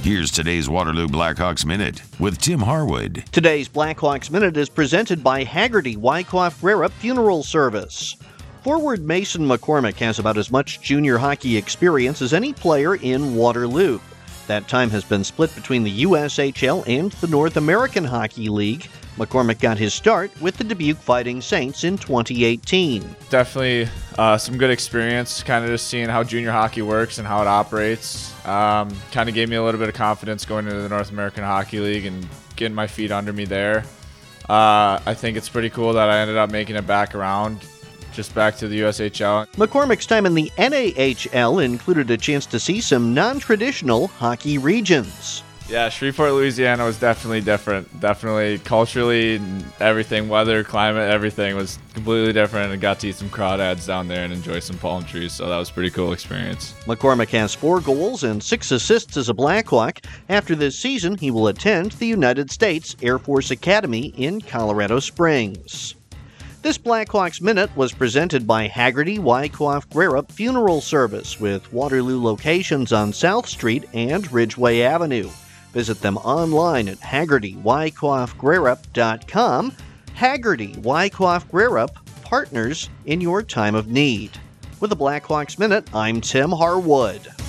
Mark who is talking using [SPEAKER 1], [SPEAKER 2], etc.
[SPEAKER 1] Here's today's Waterloo Blackhawks Minute with Tim Harwood.
[SPEAKER 2] Today's Blackhawks Minute is presented by Haggerty Wyckoff Brerup Funeral Service. Forward Mason McCormick has about as much junior hockey experience as any player in Waterloo. That time has been split between the USHL and the North American Hockey League. McCormick got his start with the Dubuque Fighting Saints in 2018.
[SPEAKER 3] Definitely some good experience, kind of just seeing how junior hockey works and how it operates. Kind of gave me a little bit of confidence going into the North American Hockey League and getting my feet under me there. I think it's pretty cool that I ended up making it back around, just back to the USHL.
[SPEAKER 2] McCormick's time in the NAHL included a chance to see some non-traditional hockey regions.
[SPEAKER 3] Yeah, Shreveport, Louisiana was definitely different. Definitely culturally, everything, weather, climate, everything was completely different, and got to eat some crawdads down there and enjoy some palm trees, so that was a pretty cool experience.
[SPEAKER 2] McCormick has 4 goals and 6 assists as a Blackhawk. After this season, he will attend the United States Air Force Academy in Colorado Springs. This Blackhawks Minute was presented by Haggerty Wyckoff Brerup Funeral Service with Waterloo locations on South Street and Ridgeway Avenue. Visit them online at HaggertyWyckoffBrerup.com. Haggerty Wyckoff Brerup, partners in your time of need. With the Blackhawks Minute, I'm Tim Harwood.